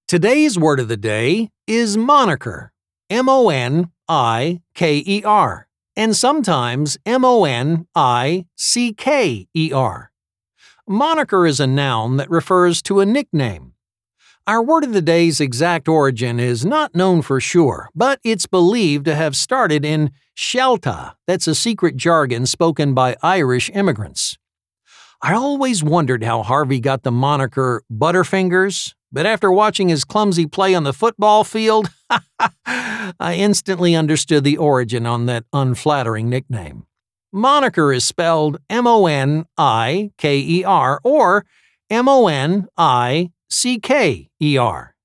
Today's word of the day is moniker, M-O-N-I-K-E-R, and sometimes M-O-N-I-C-K-E-R. Moniker is a noun that refers to a nickname. Our word of the day's exact origin is not known for sure, but it's believed to have started in Shelta, that's a secret jargon spoken by Irish immigrants. I always wondered how Harvey got the moniker Butterfingers, but after watching his clumsy play on the football field, I instantly understood the origin on that unflattering nickname. Moniker is spelled M-O-N-I-K-E-R or M-O-N-I-C-K-E-R.